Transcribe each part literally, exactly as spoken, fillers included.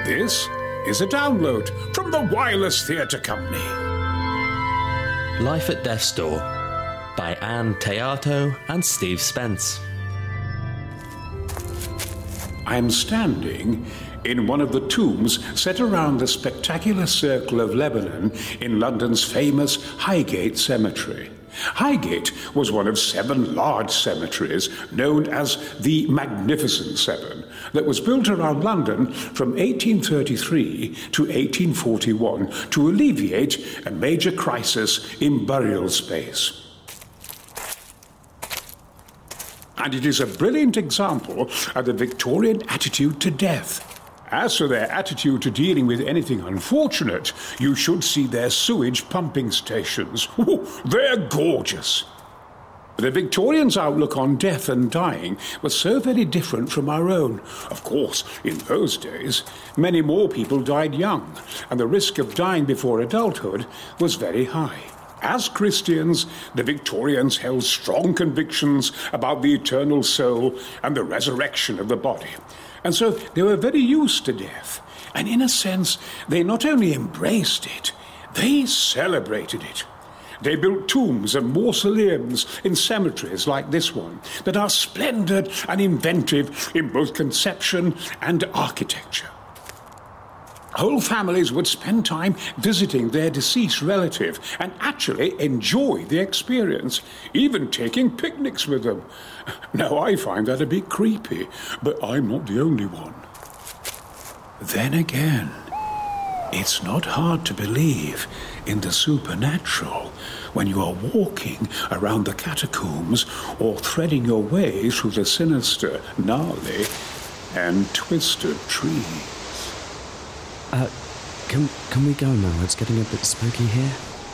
This is a download from the Wireless Theatre Company. Life at Death's Door by Anne Teato and Steve Spence. I'm standing in one of the tombs set around the spectacular Circle of Lebanon in London's famous Highgate Cemetery. Highgate was one of seven large cemeteries known as the Magnificent Seven that was built around London from eighteen thirty-three to eighteen forty-one to alleviate a major crisis in burial space. And it is a brilliant example of the Victorian attitude to death. As for their attitude to dealing with anything unfortunate, you should see their sewage pumping stations. Ooh, they're gorgeous. The Victorians' outlook on death and dying was so very different from our own. Of course, in those days, many more people died young, and the risk of dying before adulthood was very high. As Christians, the Victorians held strong convictions about the eternal soul and the resurrection of the body. And so they were very used to death. And in a sense, they not only embraced it, they celebrated it. They built tombs and mausoleums in cemeteries like this one that are splendid and inventive in both conception and architecture. Whole families would spend time visiting their deceased relative and actually enjoy the experience, even taking picnics with them. Now, I find that a bit creepy, but I'm not the only one. Then again, it's not hard to believe in the supernatural when you are walking around the catacombs or threading your way through the sinister, gnarly, and twisted trees. Uh, can, can we go now? It's getting a bit spooky here.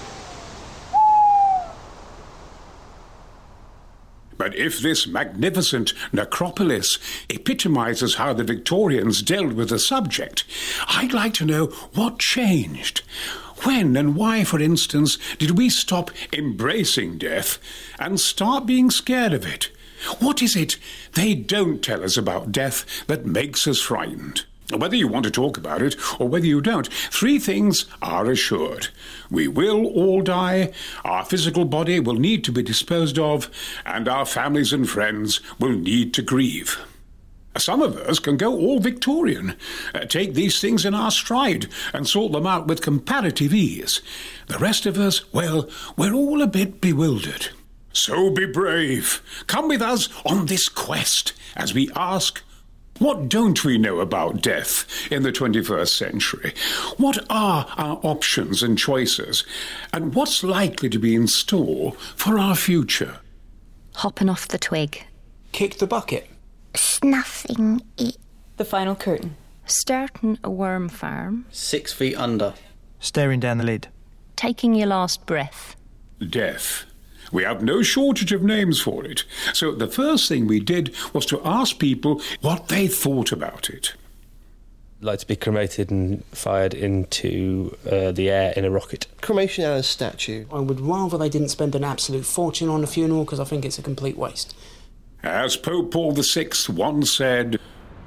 But if this magnificent necropolis epitomizes how the Victorians dealt with the subject, I'd like to know what changed. When and why, for instance, did we stop embracing death and start being scared of it? What is it they don't tell us about death that makes us frightened? Whether you want to talk about it or whether you don't, three things are assured. We will all die, our physical body will need to be disposed of, and our families and friends will need to grieve. Some of us can go all Victorian, uh, take these things in our stride and sort them out with comparative ease. The rest of us, well, we're all a bit bewildered. So be brave. Come with us on this quest as we ask, what don't we know about death in the twenty-first century? What are our options and choices? And what's likely to be in store for our future? Hopping off the twig. Kick the bucket. Snuffing it. The final curtain. Starting a worm farm. Six feet under. Staring down the lid. Taking your last breath. Death. We have no shortage of names for it. So the first thing we did was to ask people what they thought about it. I'd like to be cremated and fired into uh, the air in a rocket. Cremation and a statue. I would rather they didn't spend an absolute fortune on a funeral because I think it's a complete waste. As Pope Paul the Sixth once said,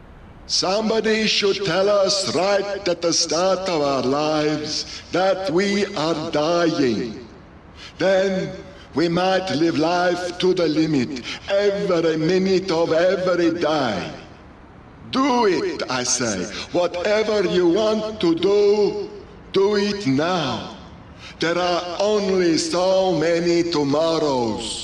somebody should tell us right at the start of our lives that we are dying. Then we might live life to the limit, every minute of every day. Do it, I say. Whatever you want to do, do it now. There are only so many tomorrows.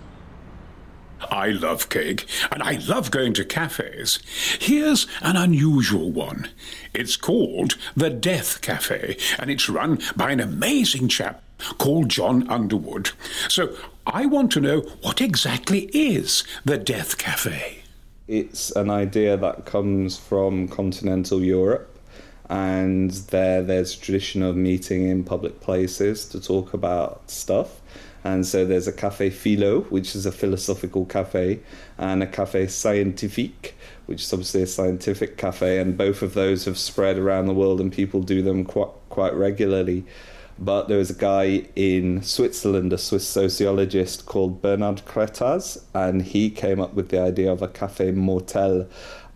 I love cake, and I love going to cafes. Here's an unusual one. It's called the Death Cafe, and it's run by an amazing chap called John Underwood. So I want to know, what exactly is the Death Cafe? It's an idea that comes from continental Europe, and there there's a tradition of meeting in public places to talk about stuff. And so there's a Café Philo, which is a philosophical cafe, and a Café Scientifique, which is obviously a scientific cafe, and both of those have spread around the world and people do them quite, quite regularly. But there was a guy in Switzerland, a Swiss sociologist called Bernard Cretas, and he came up with the idea of a Café Motel.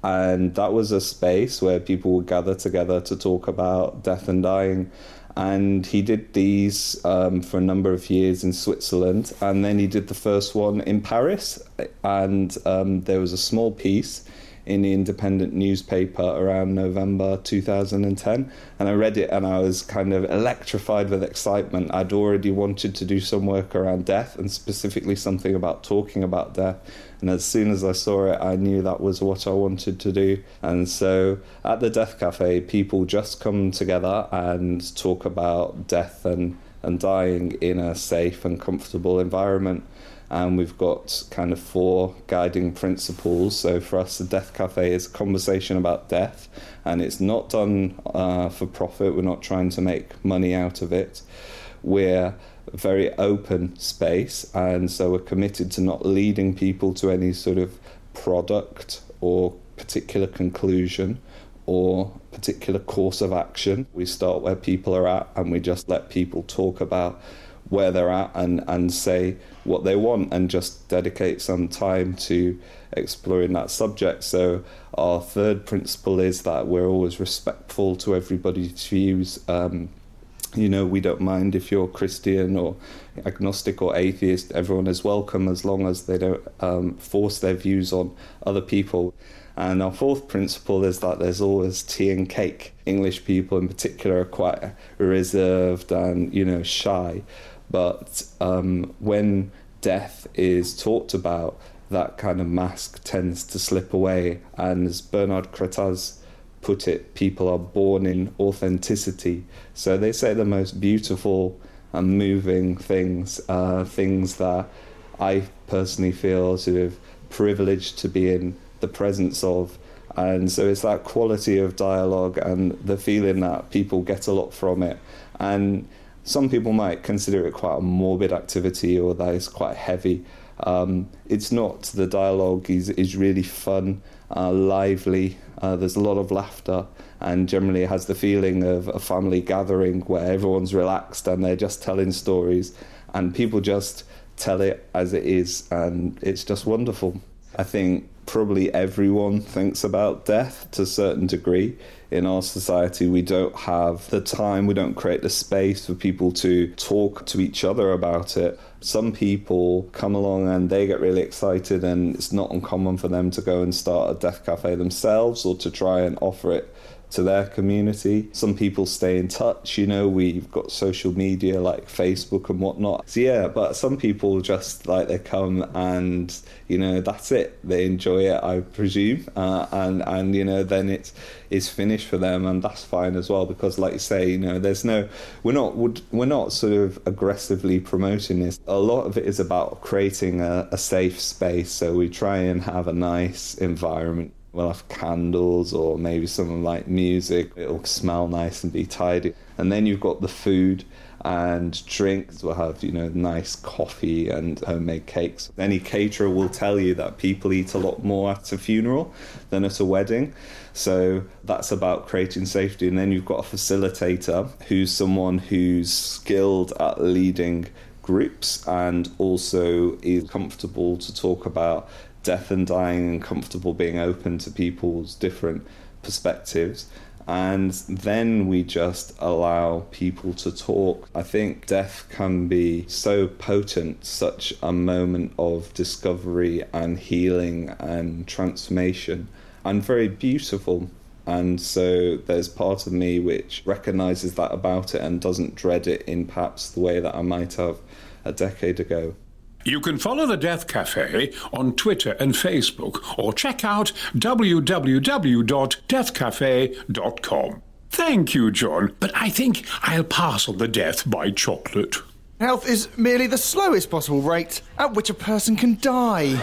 And that was a space where people would gather together to talk about death and dying. And he did these um, for a number of years in Switzerland. And then he did the first one in Paris. And um, there was a small piece in the Independent newspaper around November two thousand ten. And I read it and I was kind of electrified with excitement. I'd already wanted to do some work around death, and specifically something about talking about death. And as soon as I saw it, I knew that was what I wanted to do. And so at the Death Cafe, people just come together and talk about death and, and dying in a safe and comfortable environment. And we've got kind of four guiding principles. So for us, the Death Cafe is a conversation about death, and it's not done uh, for profit. We're not trying to make money out of it. We're a very open space, and so we're committed to not leading people to any sort of product or particular conclusion or particular course of action. We start where people are at, and we just let people talk about where they're at and, and say what they want, and just dedicate some time to exploring that subject. So our third principle is that we're always respectful to everybody's views. Um, you know, we don't mind if you're Christian or agnostic or atheist. Everyone is welcome as long as they don't um, force their views on other people. And our fourth principle is that there's always tea and cake. English people in particular are quite reserved and, you know, shy. But um, when death is talked about, that kind of mask tends to slip away. And as Bernard Cretas put it, people are born in authenticity. So they say the most beautiful and moving things, uh, things that I personally feel sort of privileged to be in the presence of. And so it's that quality of dialogue and the feeling that people get a lot from it. And some people might consider it quite a morbid activity, or that it's quite heavy. Um, it's not. The dialogue is, is really fun, uh, lively. Uh, there's a lot of laughter, and generally it has the feeling of a family gathering where everyone's relaxed and they're just telling stories, and people just tell it as it is, and it's just wonderful. I think probably everyone thinks about death to a certain degree. In our society, we don't have the time, we don't create the space for people to talk to each other about it. Some people come along and they get really excited, and it's not uncommon for them to go and start a death cafe themselves or to try and offer it to their community. Some people stay in touch, you know, we've got social media like Facebook and whatnot. So yeah, but some people just like they come and, you know, that's it. They enjoy it, I presume, uh, and and you know, then it's it's finished for them, and that's fine as well, because like you say, you know, there's no, we're not we're not sort of aggressively promoting this. A lot of it is about creating a, a safe space. So we try and have a nice environment. We'll have candles or maybe some like music. It'll smell nice and be tidy. And then you've got the food and drinks. We'll have, you know, nice coffee and homemade cakes. Any caterer will tell you that people eat a lot more at a funeral than at a wedding. So that's about creating safety. And then you've got a facilitator who's someone who's skilled at leading groups and also is comfortable to talk about death and dying and comfortable being open to people's different perspectives. And then we just allow people to talk. I think death can be so potent, such a moment of discovery and healing and transformation, and very beautiful. And so there's part of me which recognises that about it and doesn't dread it in perhaps the way that I might have a decade ago. You can follow the Death Cafe on Twitter and Facebook, or check out w w w dot death cafe dot com. Thank you, John, but I think I'll pass on the death by chocolate. Health is merely the slowest possible rate at which a person can die.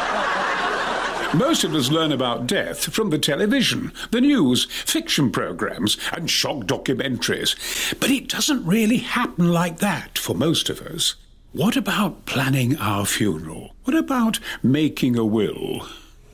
Most of us learn about death from the television, the news, fiction programmes and shock documentaries. But it doesn't really happen like that for most of us. What about planning our funeral? What about making a will?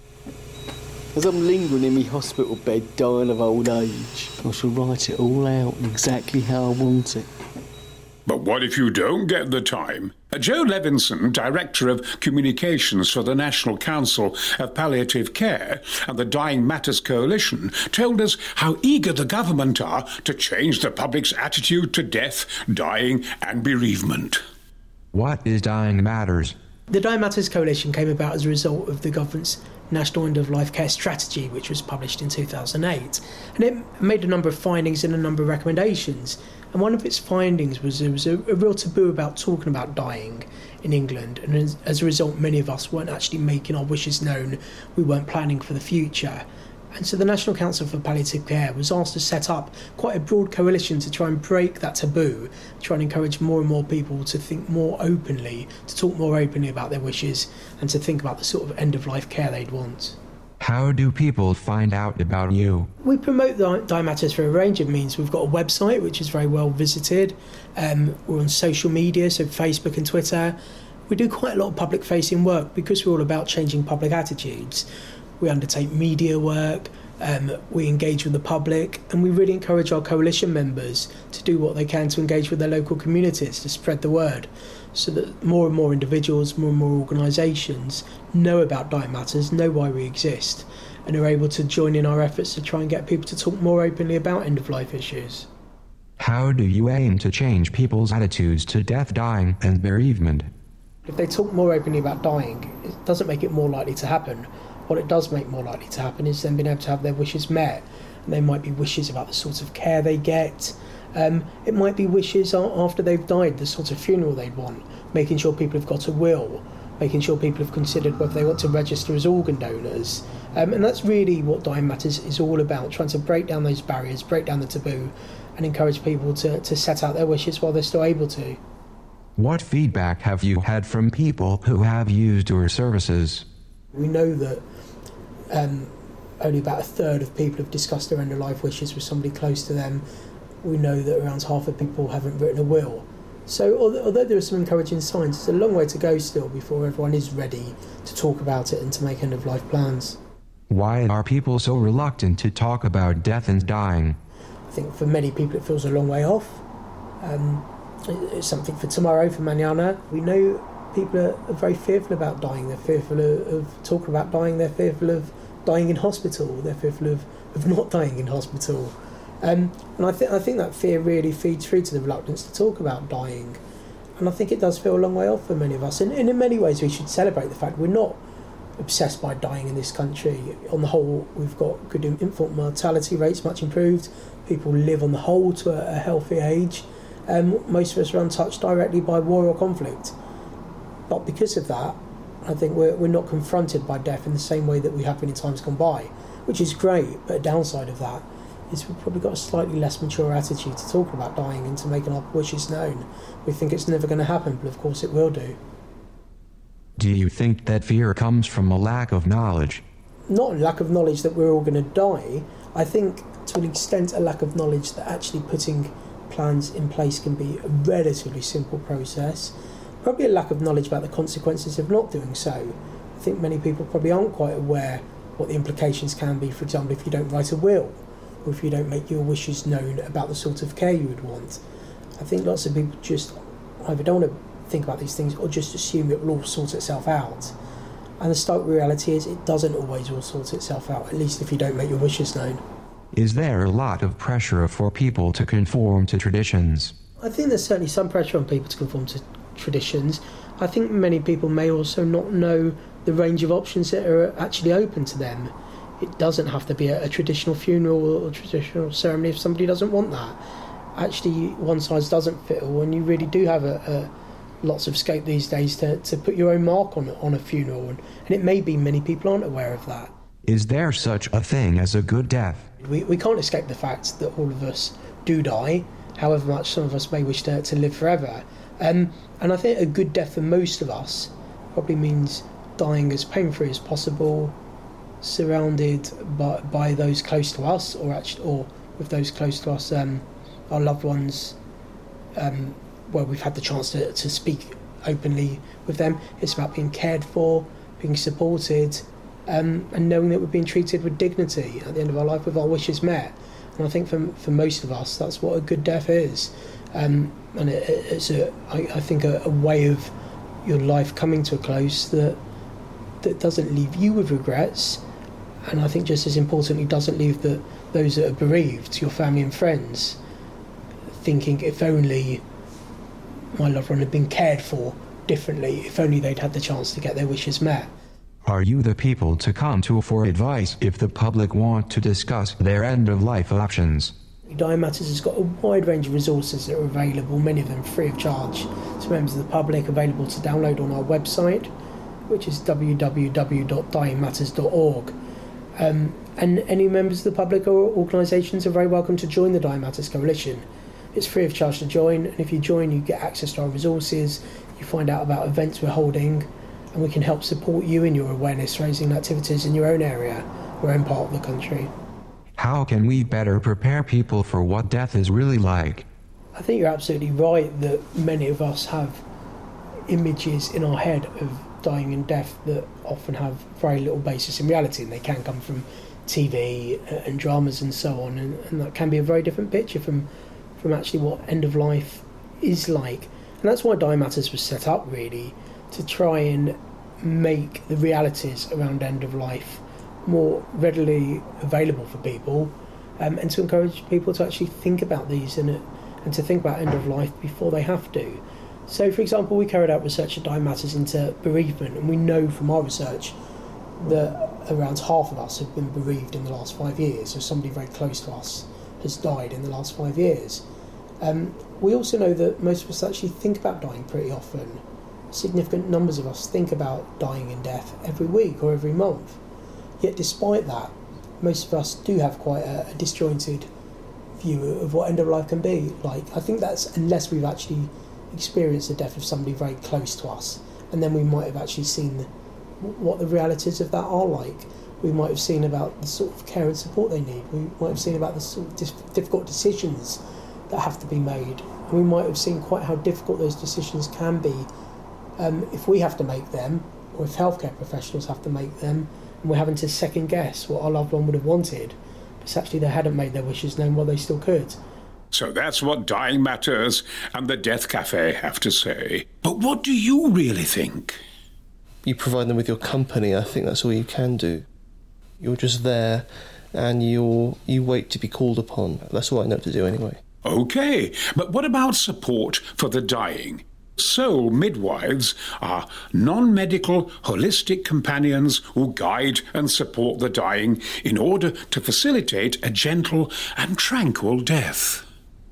As I'm lingering in my hospital bed dying of old age, I shall write it all out exactly how I want it. But what if you don't get the time? Joe Levinson, Director of Communications for the National Council of Palliative Care and the Dying Matters Coalition, told us how eager the government are to change the public's attitude to death, dying and bereavement. What is Dying Matters? The Dying Matters Coalition came about as a result of the government's National End-of-Life Care Strategy, which was published in two thousand eight. And it made a number of findings and a number of recommendations. And one of its findings was there was a, a real taboo about talking about dying in England. And as, as a result, many of us weren't actually making our wishes known. We weren't planning for the future. And so the National Council for Palliative Care was asked to set up quite a broad coalition to try and break that taboo, try and encourage more and more people to think more openly, to talk more openly about their wishes, and to think about the sort of end-of-life care they'd want. How do people find out about you? We promote the Dying Matters through a range of means. We've got a website, which is very well visited. Um, we're on social media, so Facebook and Twitter. We do quite a lot of public-facing work because we're all about changing public attitudes. We undertake media work, um, we engage with the public, and we really encourage our coalition members to do what they can to engage with their local communities, to spread the word, so that more and more individuals, more and more organisations know about Dying Matters, know why we exist, and are able to join in our efforts to try and get people to talk more openly about end-of-life issues. How do you aim to change people's attitudes to death, dying and bereavement? If they talk more openly about dying, it doesn't make it more likely to happen. What it does make more likely to happen is them being able to have their wishes met. And they might be wishes about the sort of care they get. Um, it might be wishes after they've died, the sort of funeral they'd want, making sure people have got a will, making sure people have considered whether they want to register as organ donors. Um, and that's really what Dying Matters is all about, trying to break down those barriers, break down the taboo, and encourage people to, to set out their wishes while they're still able to. What feedback have you had from people who have used your services? We know that um, only about a third of people have discussed their end-of-life wishes with somebody close to them. We know that around half of people haven't written a will. So although, although there are some encouraging signs, it's a long way to go still before everyone is ready to talk about it and to make end-of-life plans. Why are people so reluctant to talk about death and dying? I think for many people it feels a long way off. Um, it's something for tomorrow, for mañana. We know people are, are very fearful about dying. They're fearful of, of talking about dying. They're fearful of dying in hospital. They're fearful of, of not dying in hospital. Um, and I think I think that fear really feeds through to the reluctance to talk about dying. And I think it does feel a long way off for many of us. And, and in many ways we should celebrate the fact we're not obsessed by dying in this country. On the whole, we've got good infant mortality rates, much improved. People live on the whole to a, a healthy age. Um, most of us are untouched directly by war or conflict. But because of that, I think we're, we're not confronted by death in the same way that we have been in times gone by, which is great, but a downside of that is we've probably got a slightly less mature attitude to talking about dying and to making our wishes known. We think it's never going to happen, but of course it will do. Do you think that fear comes from a lack of knowledge? Not a lack of knowledge that we're all going to die. I think to an extent a lack of knowledge that actually putting plans in place can be a relatively simple process. Probably a lack of knowledge about the consequences of not doing so. I think many people probably aren't quite aware what the implications can be, for example, if you don't write a will, or if you don't make your wishes known about the sort of care you would want. I think lots of people just either don't want to think about these things or just assume it will all sort itself out. And the stark reality is it doesn't always all sort itself out, at least if you don't make your wishes known. Is there a lot of pressure for people to conform to traditions? I think there's certainly some pressure on people to conform to traditions. I think many people may also not know the range of options that are actually open to them. It doesn't have to be a, a traditional funeral or a traditional ceremony if somebody doesn't want that. Actually, one size doesn't fit all, and you really do have a, a lots of scope these days to, to put your own mark on on a funeral, and, and it may be many people aren't aware of that. Is there such a thing as a good death? We, we can't escape the fact that all of us do die, however much some of us may wish to, to live forever. Um, and I think a good death for most of us probably means dying as pain-free as possible, surrounded by, by those close to us, or actually, or with those close to us, um, our loved ones, um, where we've had the chance to, to speak openly with them. It's about being cared for, being supported, um, and knowing that we're being treated with dignity at the end of our life with our wishes met. And I think for for most of us, that's what a good death is. Um, and it, it's, a, I, I think, a, a way of your life coming to a close that that doesn't leave you with regrets, and I think just as importantly doesn't leave the those that are bereaved, your family and friends, thinking if only my loved one had been cared for differently, if only they'd had the chance to get their wishes met. Are you the people to come to for advice if the public want to discuss their end-of-life options? Dying Matters has got a wide range of resources that are available, many of them free of charge to members of the public, available to download on our website, which is w w w dot dying matters dot org. Um, and any members of the public or organisations are very welcome to join the Dying Matters Coalition. It's free of charge to join, and if you join you get access to our resources, you find out about events we're holding, and we can help support you in your awareness raising activities in your own area, your own part of the country. How can we better prepare people for what death is really like? I think you're absolutely right that many of us have images in our head of dying and death that often have very little basis in reality, and they can come from T V and dramas and so on, and, and that can be a very different picture from, from actually what end of life is like. And that's why Dying Matters was set up, really, to try and make the realities around end of life more readily available for people, um, and to encourage people to actually think about these and, and to think about end of life before they have to. So, for example, we carried out research at Dying Matters into bereavement, and we know from our research that around half of us have been bereaved in the last five years, or somebody very close to us has died in the last five years. Um, we also know that most of us actually think about dying pretty often. Significant numbers of us think about dying and death every week or every month. Yet despite that, most of us do have quite a, a disjointed view of what end of life can be like. I think that's unless we've actually experienced the death of somebody very close to us, and then we might have actually seen the, what the realities of that are like. We might have seen about the sort of care and support they need. We might have seen about the sort of dif- difficult decisions that have to be made. And we might have seen quite how difficult those decisions can be um, if we have to make them, or if healthcare professionals have to make them, and we're having to second guess what our loved one would have wanted, because actually they hadn't made their wishes known while they still could. So that's what Dying Matters and the Death Cafe have to say. But what do you really think? You provide them with your company. I think that's all you can do. You're just there, and you you wait to be called upon. That's all I know to do anyway. OK, but what about support for the dying? Soul midwives are non-medical, holistic companions who guide and support the dying in order to facilitate a gentle and tranquil death.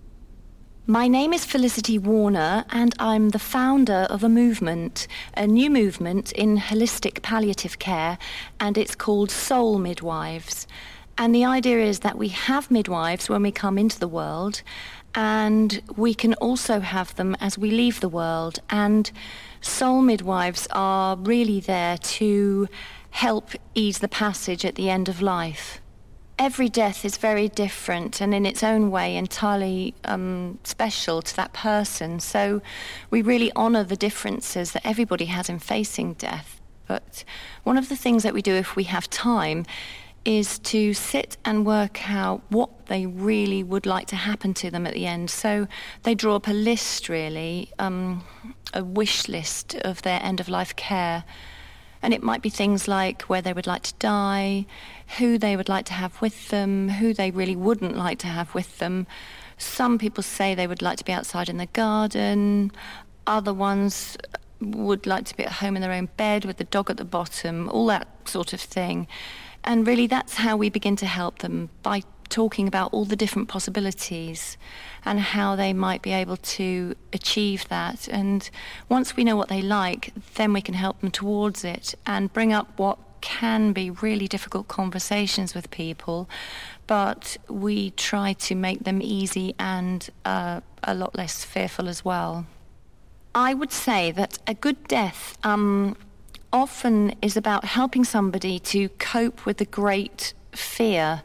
My name is Felicity Warner, and I'm the founder of a movement, a new movement in holistic palliative care, and it's called Soul Midwives. And the idea is that we have midwives when we come into the world, and we can also have them as we leave the world. And soul midwives are really there to help ease the passage at the end of life. Every death is very different and in its own way entirely um, special to that person. So we really honour the differences that everybody has in facing death. But one of the things that we do if we have time is to sit and work out what they really would like to happen to them at the end. So they draw up a list, really, um, a wish list of their end-of-life care. And it might be things like where they would like to die, who they would like to have with them, who they really wouldn't like to have with them. Some people say they would like to be outside in the garden. Other ones would like to be at home in their own bed with the dog at the bottom, all that sort of thing. And really that's how we begin to help them, by talking about all the different possibilities and how they might be able to achieve that. And once we know what they like, then we can help them towards it and bring up what can be really difficult conversations with people, but we try to make them easy and uh, a lot less fearful as well. I would say that a good death um, often is about helping somebody to cope with the great fear.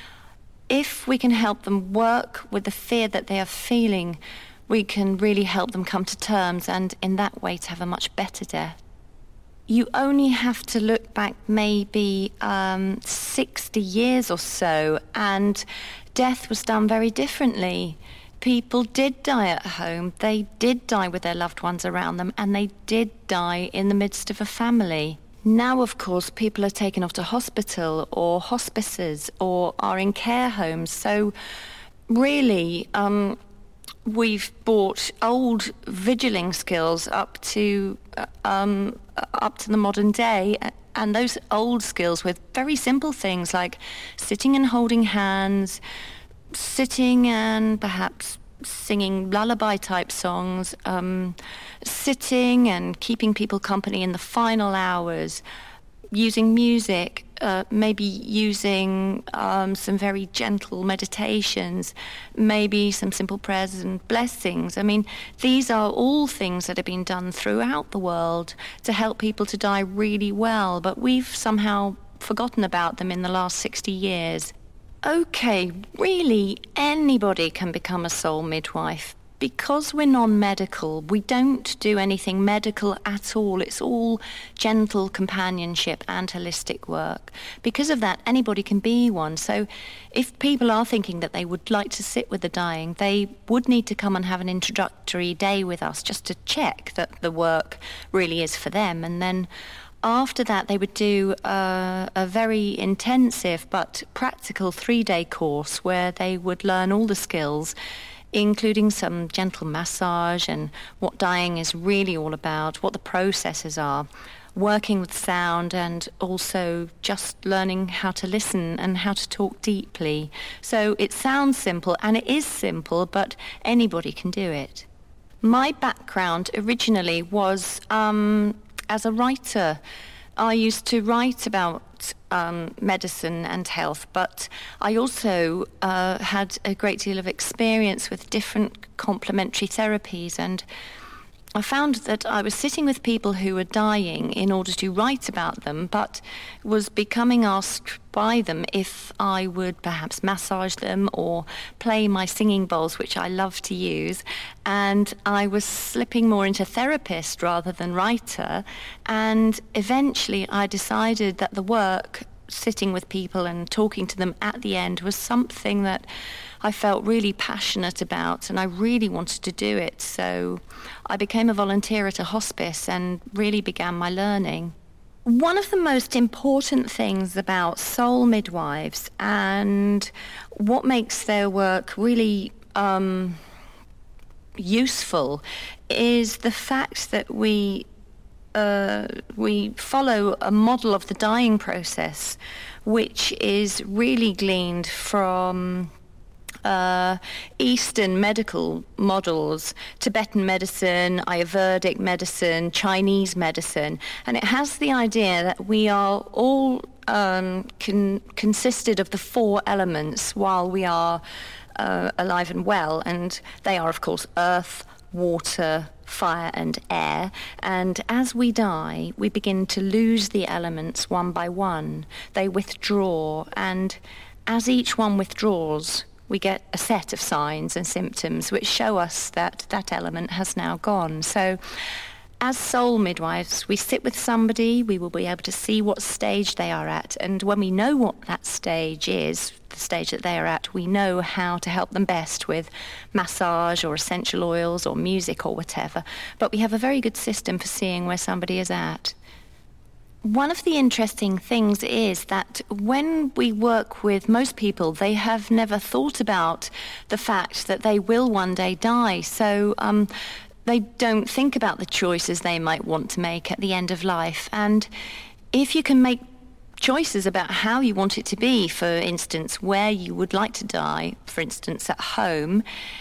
If we can help them work with the fear that they are feeling, we can really help them come to terms and in that way to have a much better death. You only have to look back maybe um, sixty years or so, and death was done very differently. people did die at home. They did die with their loved ones around them, and they did die in the midst of a family. Now, of course, people are taken off to hospital or hospices or are in care homes. So really, um, we've brought old vigiling skills up to um, up to the modern day, and those old skills with very simple things like sitting and holding hands, sitting and perhaps singing lullaby-type songs, um, sitting and keeping people company in the final hours, using music, uh, maybe using um, some very gentle meditations, maybe some simple prayers and blessings. I mean, these are all things that have been done throughout the world to help people to die really well, but we've somehow forgotten about them in the last sixty years. Okay, really, anybody can become a soul midwife. Because we're non-medical, we don't do anything medical at all. It's all gentle companionship and holistic work. Because of that, anybody can be one. So if people are thinking that they would like to sit with the dying, they would need to come and have an introductory day with us just to check that the work really is for them. And then after that, they would do uh, a very intensive but practical three-day course where they would learn all the skills, including some gentle massage and what dying is really all about, what the processes are, working with sound, and also just learning how to listen and how to talk deeply. So it sounds simple, and it is simple, but anybody can do it. My background originally was um, as a writer. I used to write about um, medicine and health, but I also uh, had a great deal of experience with different complementary therapies, and I found that I was sitting with people who were dying in order to write about them, but was becoming asked by them if I would perhaps massage them or play my singing bowls, which I love to use, and I was slipping more into therapist rather than writer, and eventually I decided that the work, sitting with people and talking to them at the end, was something that I felt really passionate about, and I really wanted to do it. So I became a volunteer at a hospice and really began my learning. One of the most important things about soul midwives and what makes their work really um, useful is the fact that we Uh, we follow a model of the dying process, which is really gleaned from uh, Eastern medical models, Tibetan medicine, Ayurvedic medicine, Chinese medicine, and it has the idea that we are all um, con- consisted of the four elements while we are uh, alive and well, and they are, of course, earth, water, fire and air, and as we die we begin to lose the elements one by one. They withdraw, and as each one withdraws we get a set of signs and symptoms which show us that that element has now gone. So as soul midwives, we sit with somebody, we will be able to see what stage they are at, and when we know what that stage is, the stage that they are at, we know how to help them best with massage or essential oils or music or whatever. But we have a very good system for seeing where somebody is at. One of the interesting things is that when we work with most people, they have never thought about the fact that they will one day die. So um, they don't think about the choices they might want to make at the end of life. And if you can make choices about how you want it to be, for instance, where you would like to die, for instance, at home,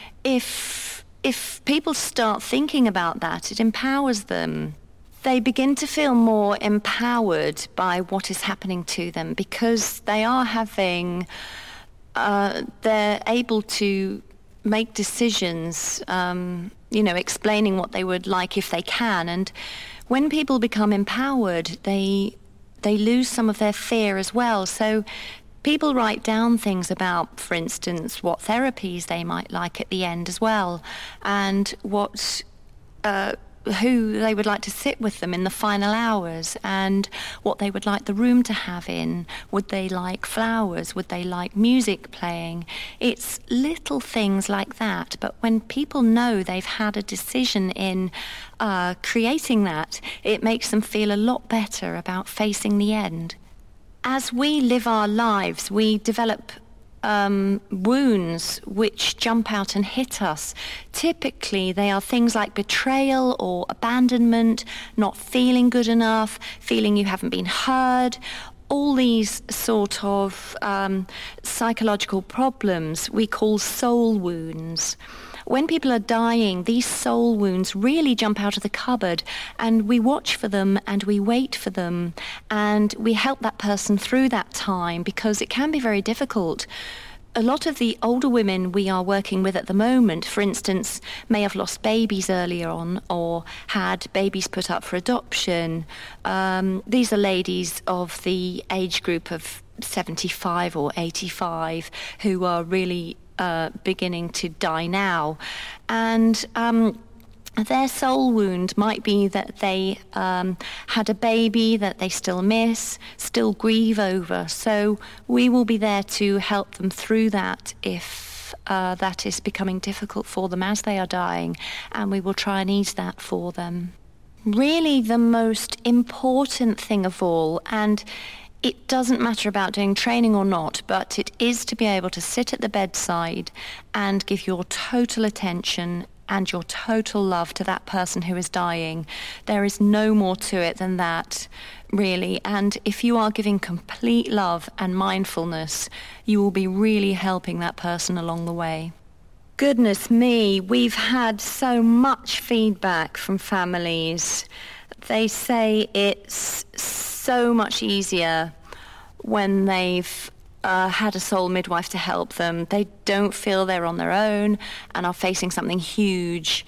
if if people start thinking about that, it empowers them. They begin to feel more empowered by what is happening to them because they are having, uh, they're able to make decisions, um, you know, explaining what they would like if they can. And when people become empowered, they they lose some of their fear as well. So people write down things about, for instance, what therapies they might like at the end as well, and what uh, who they would like to sit with them in the final hours and what they would like the room to have in. Would they like flowers? Would they like music playing? It's little things like that, but when people know they've had a decision in uh, creating that, it makes them feel a lot better about facing the end. As we live our lives, we develop Um, wounds which jump out and hit us. Typically, they are things like betrayal or abandonment, not feeling good enough, feeling you haven't been heard. All these sort of um, psychological problems we call soul wounds. When people are dying, these soul wounds really jump out of the cupboard, and we watch for them and we wait for them, and we help that person through that time, because it can be very difficult. A lot of the older women we are working with at the moment, for instance, may have lost babies earlier on or had babies put up for adoption. Um, these are ladies of the age group of seventy-five or eighty-five who are really uh, beginning to die now. And um, their soul wound might be that they um, had a baby that they still miss, still grieve over. So we will be there to help them through that if uh, that is becoming difficult for them as they are dying, and we will try and ease that for them. Really the most important thing of all, and it doesn't matter about doing training or not, but it is to be able to sit at the bedside and give your total attention and your total love to that person who is dying. There is no more to it than that, really. And if you are giving complete love and mindfulness, you will be really helping that person along the way. Goodness me, we've had so much feedback from families. They say it's so much easier when they've Uh, had a soul midwife to help them. They don't feel they're on their own and are facing something huge.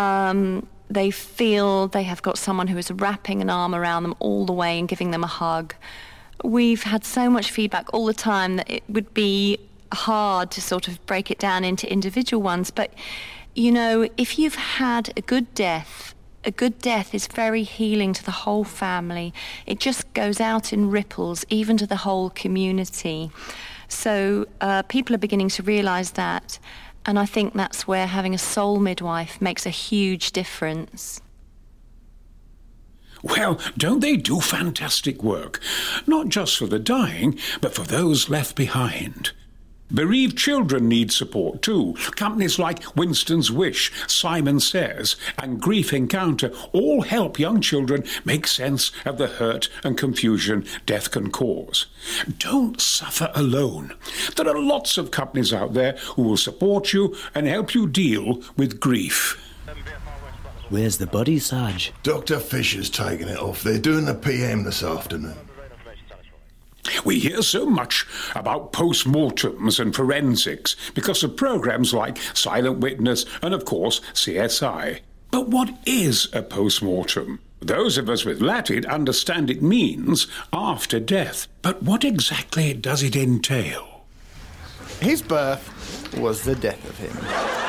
Um, they feel they have got someone who is wrapping an arm around them all the way and giving them a hug. We've had so much feedback all the time that it would be hard to sort of break it down into individual ones. But, you know, if you've had a good death, a good death is very healing to the whole family. It just goes out in ripples, even to the whole community. So uh, people are beginning to realise that, and I think that's where having a soul midwife makes a huge difference. Well, don't they do fantastic work? Not just for the dying, but for those left behind. Bereaved children need support too. Companies like Winston's Wish, Simon Says, and Grief Encounter all help young children make sense of the hurt and confusion death can cause. Don't suffer alone. There are lots of companies out there who will support you and help you deal with grief. Where's the body, Sarge? Doctor Fisher's taking it off. They're doing the P M this afternoon. We hear so much about post-mortems and forensics because of programs like Silent Witness and, of course, C S I. But what is a post-mortem? Those of us with Latin understand it means after death. But what exactly does it entail? His birth was the death of him.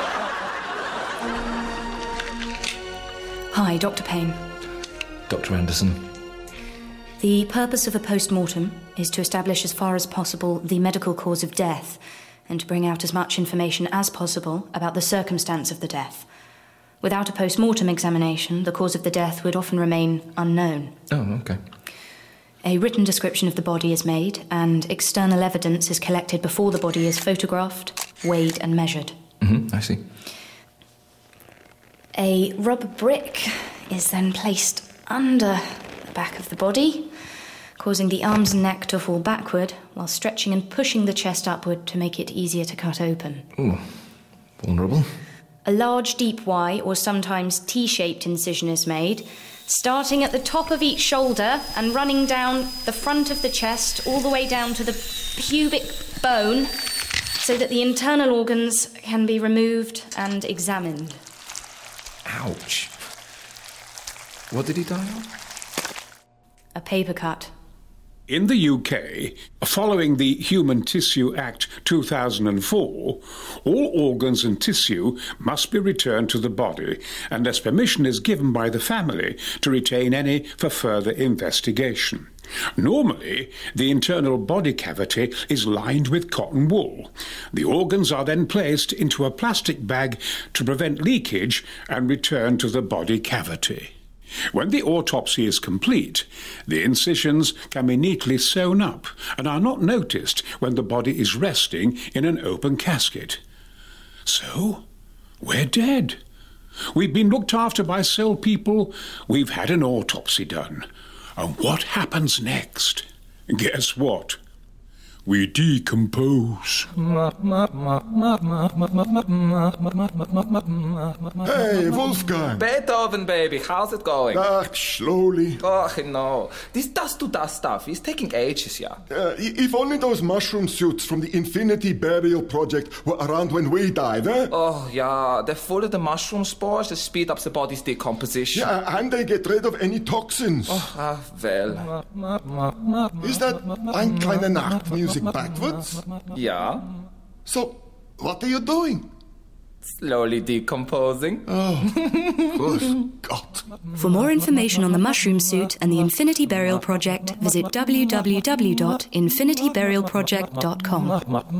Hi, Doctor Payne. Doctor Anderson. The purpose of a post-mortem is to establish as far as possible the medical cause of death and to bring out as much information as possible about the circumstance of the death. Without a post-mortem examination, the cause of the death would often remain unknown. Oh, okay. A written description of the body is made and external evidence is collected before the body is photographed, weighed and measured. Mm-hmm, I see. A rubber brick is then placed under the back of the body, causing the arms and neck to fall backward while stretching and pushing the chest upward to make it easier to cut open. Ooh, vulnerable. A large deep Y or sometimes T-shaped incision is made, starting at the top of each shoulder and running down the front of the chest all the way down to the pubic bone so that the internal organs can be removed and examined. Ouch. What did he die of? A paper cut. In the U K, following the Human Tissue Act two thousand four, all organs and tissue must be returned to the body unless permission is given by the family to retain any for further investigation. Normally, the internal body cavity is lined with cotton wool. The organs are then placed into a plastic bag to prevent leakage and returned to the body cavity. When the autopsy is complete, the incisions can be neatly sewn up and are not noticed when the body is resting in an open casket. So, we're dead. We've been looked after by cell people, we've had an autopsy done. And what happens next? Guess what? We decompose. Hey, Wolfgang! Beethoven, baby, how's it going? Ach, slowly. Oh, no. This dust-to-dust stuff is taking ages, yeah. Uh, if only those mushroom suits from the Infinity Burial Project were around when we died, eh? Oh, yeah, they're full of the mushroom spores that speed up the body's decomposition. Yeah, and they get rid of any toxins. Oh, ah, well. Is that Ein kleine Nacht music backwards? Yeah. So, what are you doing? Slowly decomposing. Oh, good God. For more information on the mushroom suit and the Infinity Burial Project, visit w w w dot infinity burial project dot com.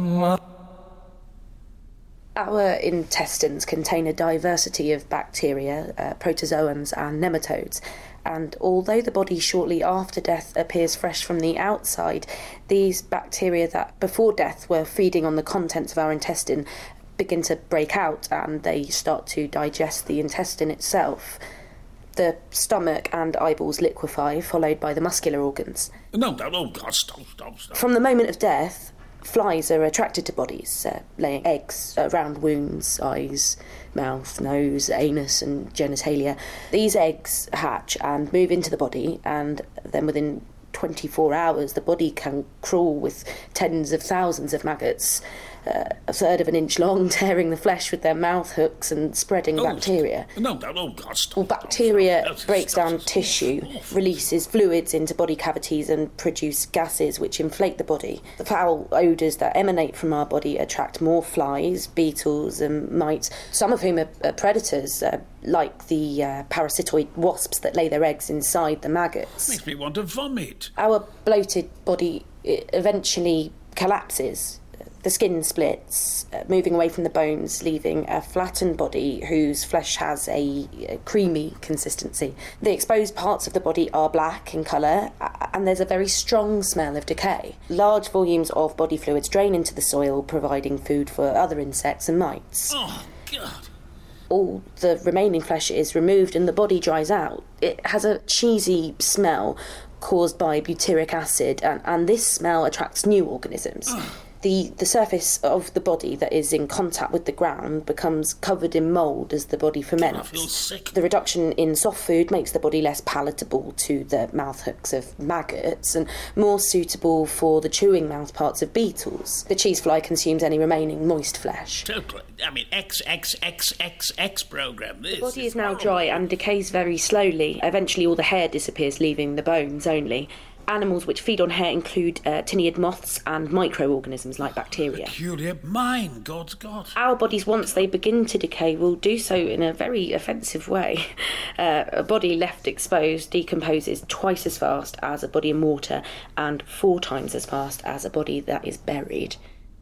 Our intestines contain a diversity of bacteria, uh, protozoans and nematodes, and although the body shortly after death appears fresh from the outside, these bacteria that before death were feeding on the contents of our intestine begin to break out and they start to digest the intestine itself. The stomach and eyeballs liquefy, followed by the muscular organs. No, no, no, God, stop, stop, stop. From the moment of death, flies are attracted to bodies, uh, laying eggs around wounds, eyes, mouth, nose, anus and genitalia. These eggs hatch and move into the body, and then within twenty-four hours the body can crawl with tens of thousands of maggots, uh, a third of an inch long, tearing the flesh with their mouth hooks and spreading Oh, bacteria. No, no, no, God, stop. Well, bacteria breaks down tissue, releases fluids into body cavities and produce gases which inflate the body. The foul odours that emanate from our body attract more flies, beetles and mites, some of whom are, are predators, uh, like the uh, parasitoid wasps that lay their eggs inside the maggots. Makes me want to vomit. Our bloated body eventually collapses. The skin splits, uh, moving away from the bones, leaving a flattened body whose flesh has a, a creamy consistency. The exposed parts of the body are black in colour, and there's a very strong smell of decay. Large volumes of body fluids drain into the soil, providing food for other insects and mites. Oh, God. All the remaining flesh is removed and the body dries out. It has a cheesy smell caused by butyric acid, and, and this smell attracts new organisms. Oh. The, the surface of the body that is in contact with the ground becomes covered in mould as the body ferments. I feel sick. The reduction in soft food makes the body less palatable to the mouth hooks of maggots and more suitable for the chewing mouth parts of beetles. The cheese fly consumes any remaining moist flesh. Totally. I mean, X, X, X, X, X program. This The body is now dry and decays very slowly. Eventually all the hair disappears, leaving the bones only. Animals which feed on hair include uh, tiniid moths and microorganisms like bacteria. Peculiar mind, God's God. Our bodies, once they begin to decay, will do so in a very offensive way. Uh, a body left exposed decomposes twice as fast as a body in water and four times as fast as a body that is buried.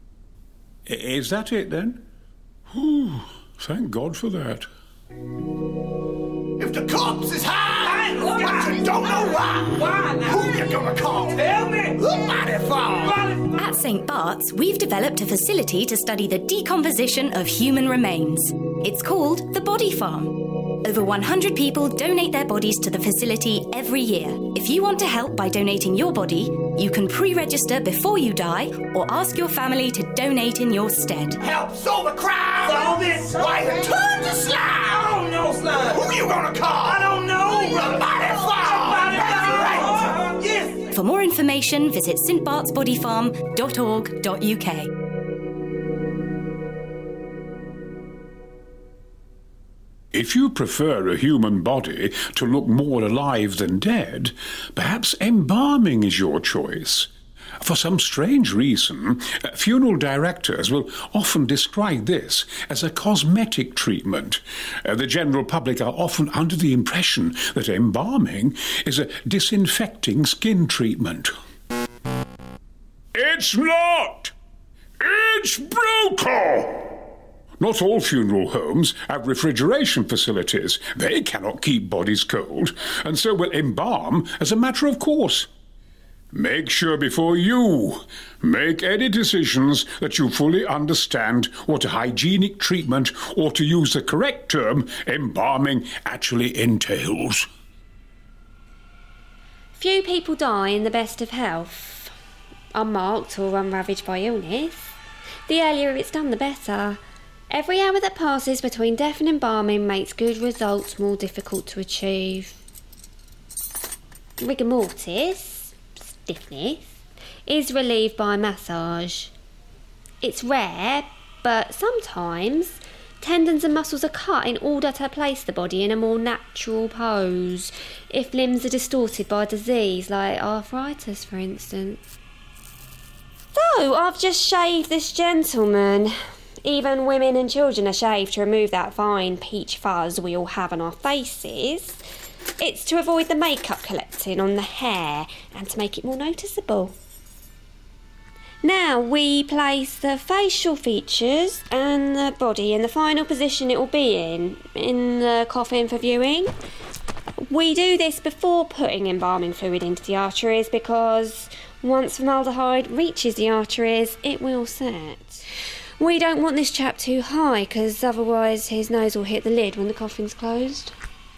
I- Is that it, then? Whew, thank God for that. If the corpse is high, but you don't know why, why now? Who you gonna call? Tell me. The mighty fall. At Saint Bart's, we've developed a facility to study the decomposition of human remains. It's called the Body Farm. Over one hundred people donate their bodies to the facility every year. If you want to help by donating your body, you can pre-register before you die or ask your family to donate in your stead. Help solve a crime. Solve it. Why you turn to slime? I don't know slime. Who you gonna call? I don't know. The mighty fall. That's right. Yes. For more information, visit st barts body farm dot org dot u k. If you prefer a human body to look more alive than dead, perhaps embalming is your choice. For some strange reason, uh, funeral directors will often describe this as a cosmetic treatment. Uh, the general public are often under the impression that embalming is a disinfecting skin treatment. It's not! It's brutal! Not all funeral homes have refrigeration facilities. They cannot keep bodies cold, and so will embalm as a matter of course. Make sure before you make any decisions that you fully understand what a hygienic treatment, or to use the correct term, embalming, actually entails. Few people die in the best of health, unmarked or unravaged by illness. The earlier it's done, the better. Every hour that passes between death and embalming makes good results more difficult to achieve. Rigor mortis, stiffness, is relieved by massage. It's rare, but sometimes tendons and muscles are cut in order to place the body in a more natural pose, if limbs are distorted by disease, like arthritis, for instance. So, I've just shaved this gentleman. Even women and children are shaved to remove that fine peach fuzz we all have on our faces. It's to avoid the makeup collecting on the hair and to make it more noticeable. Now we place the facial features and the body in the final position it will be in, in the coffin for viewing. We do this before putting embalming fluid into the arteries because once formaldehyde reaches the arteries, it will set. We don't want this chap too high, because otherwise his nose will hit the lid when the coffin's closed.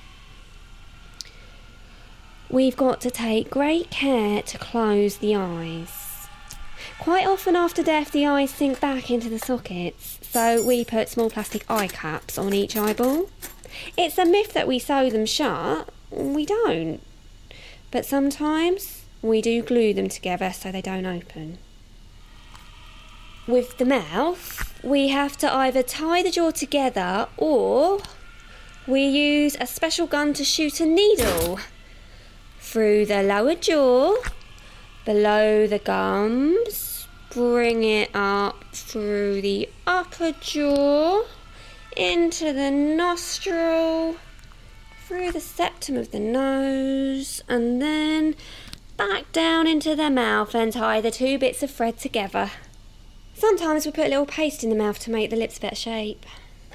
We've got to take great care to close the eyes. Quite often after death, the eyes sink back into the sockets, so we put small plastic eye caps on each eyeball. It's a myth that we sew them shut. We don't. But sometimes we do glue them together so they don't open. With the mouth, we have to either tie the jaw together or we use a special gun to shoot a needle through the lower jaw, below the gums, bring it up through the upper jaw, into the nostril, through the septum of the nose, and then back down into the mouth and tie the two bits of thread together. Sometimes we put a little paste in the mouth to make the lips a better shape.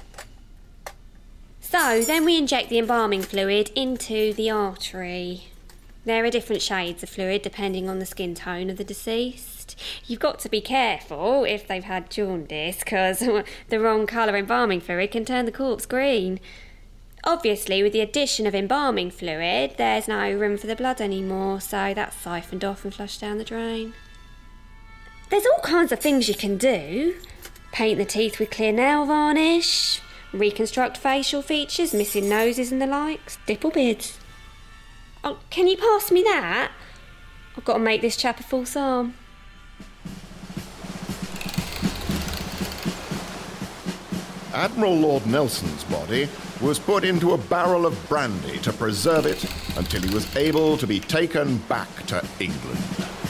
So, then we inject the embalming fluid into the artery. There are different shades of fluid depending on the skin tone of the deceased. You've got to be careful if they've had jaundice, because the wrong colour embalming fluid can turn the corpse green. Obviously, with the addition of embalming fluid, there's no room for the blood anymore, so that's siphoned off and flushed down the drain. There's all kinds of things you can do. Paint the teeth with clear nail varnish, reconstruct facial features, missing noses and the likes, dipple beards. Oh, can you pass me that? I've got to make this chap a false arm. Admiral Lord Nelson's body was put into a barrel of brandy to preserve it until he was able to be taken back to England.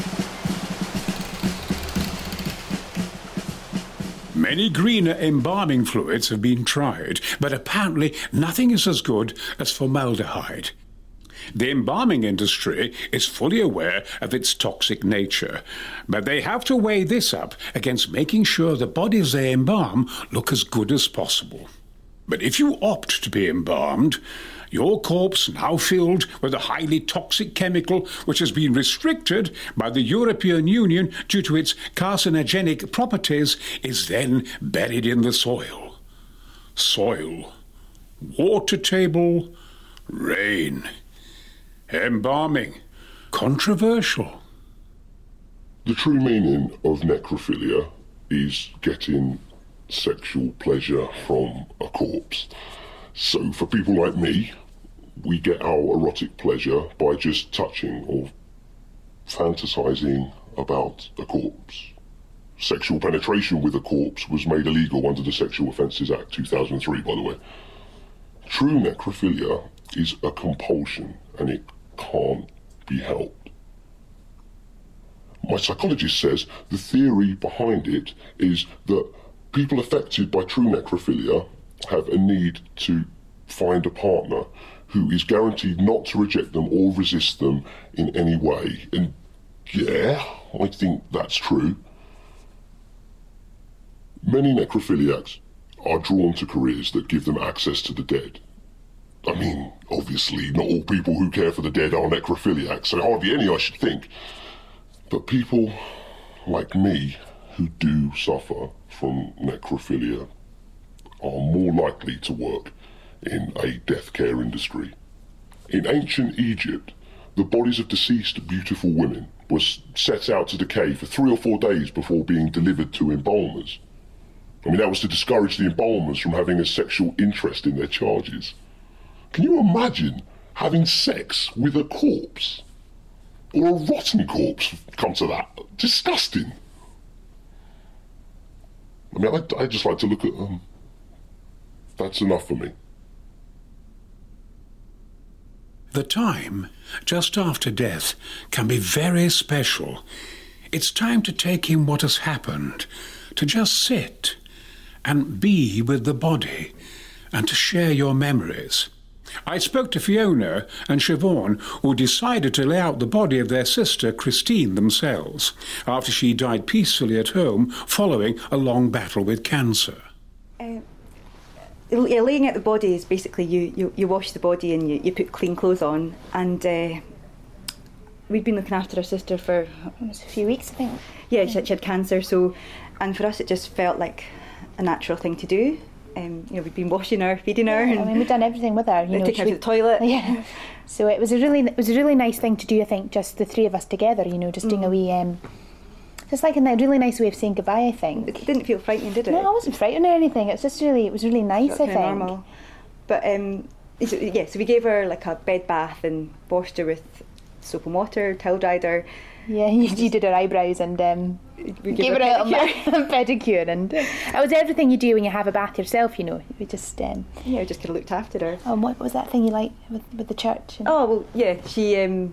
Many greener embalming fluids have been tried, but apparently nothing is as good as formaldehyde. The embalming industry is fully aware of its toxic nature, but they have to weigh this up against making sure the bodies they embalm look as good as possible. But if you opt to be embalmed, your corpse, now filled with a highly toxic chemical which has been restricted by the European Union due to its carcinogenic properties, is then buried in the soil. Soil, water table, rain. Embalming, controversial. The true meaning of necrophilia is getting sexual pleasure from a corpse. So for people like me, we get our erotic pleasure by just touching or fantasizing about a corpse. Sexual penetration with a corpse was made illegal under the Sexual Offences Act two thousand three, by the way. True necrophilia is a compulsion and it can't be helped. My psychologist says the theory behind it is that people affected by true necrophilia have a need to find a partner who is guaranteed not to reject them or resist them in any way. And yeah, I think that's true. Many necrophiliacs are drawn to careers that give them access to the dead. I mean, obviously, not all people who care for the dead are necrophiliacs, and hardly any, I should think. But people like me who do suffer from necrophilia are more likely to work in a death care industry. In ancient Egypt, the bodies of deceased beautiful women were set out to decay for three or four days before being delivered to embalmers. I mean, that was to discourage the embalmers from having a sexual interest in their charges. Can you imagine having sex with a corpse? Or a rotten corpse, come to that. Disgusting. I mean, I, I just like to look at them. That's enough for me. The time, just after death, can be very special. It's time to take in what has happened, to just sit and be with the body, and to share your memories. I spoke to Fiona and Siobhan, who decided to lay out the body of their sister Christine themselves, after she died peacefully at home following a long battle with cancer. Uh, yeah, laying out the body is basically you, you, you wash the body and you, you put clean clothes on, and uh, we'd been looking after our sister for it was a few weeks, I think. Yeah, she, she had cancer, so, and for us it just felt like a natural thing to do. Um, you know, we'd been washing her, feeding her, yeah, and I mean, we'd done everything with her. You know, taking her to the toilet. Yeah, so it was a really, it was a really nice thing to do. I think just the three of us together. You know, just mm. doing a wee, um, just like a really nice way of saying goodbye. I think it didn't feel frightening, did it? No, I wasn't frightened or anything. It was just really, it was really nice. I think. Normal. But um, so, yeah, so we gave her like a bed bath and washed her with soap and water, towel dried her. Yeah, you, you did her eyebrows and um, we gave her, her a pedicure. pedicure, and it was everything you do when you have a bath yourself. You know, we just um, yeah, just kind of looked after her. Oh, what was that thing you liked with, with the church? And oh well, yeah, she um,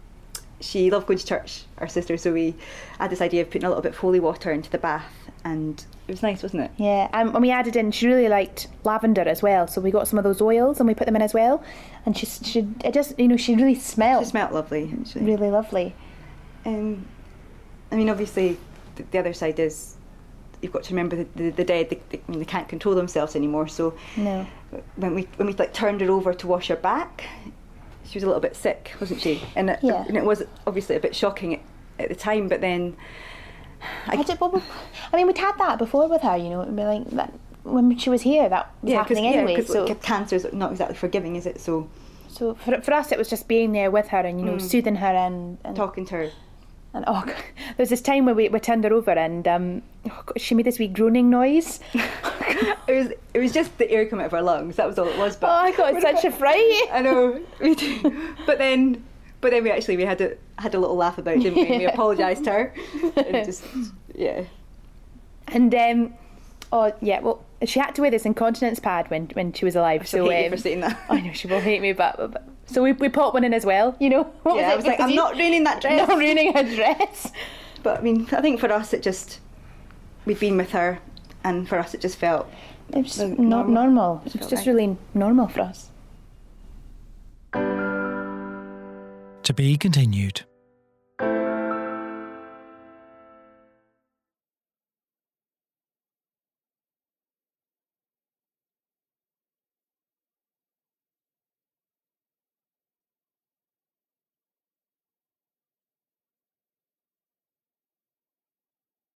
she loved going to church, our sister. So we had this idea of putting a little bit of holy water into the bath, and it was nice, wasn't it? Yeah, um, and we added in. She really liked lavender as well, so we got some of those oils and we put them in as well. And she, she, it just, you know, she really smelled. She smelled lovely, actually. Really lovely. Um, I mean, obviously, the, the other side is you've got to remember the, the, the dead. They, they, I mean, they can't control themselves anymore. So no. when we when we like turned her over to wash her back, she was a little bit sick, wasn't she? And it, yeah. and it was obviously a bit shocking at, at the time. But then, I, I, did, well, I mean, we'd had that before with her. You know, it'd be like that when she was here. That was yeah, happening yeah, anyway. So like, cancer's not exactly forgiving, is it? So, so for for us, it was just being there with her and you know, mm. soothing her and, and talking to her. And oh, God, there was this time where we, we turned her over and um, oh God, she made this wee groaning noise. it was it was just the air coming out of her lungs. That was all it was. But oh, I got such a fright. I know. We do. But then, but then we actually we had a had a little laugh about it, didn't we? And we apologised to her. And just yeah. And um, oh yeah, well she had to wear this incontinence pad when when she was alive. I so hate um, you for saying that. I know she will hate me, but. but So we we put one in as well, you know. What yeah, was I was like, I'm not ruining that dress. Not ruining her dress. But I mean, I think for us, it just we've been with her, and for us, it just felt it was not normal. normal. It was just right. really normal for us. To be continued.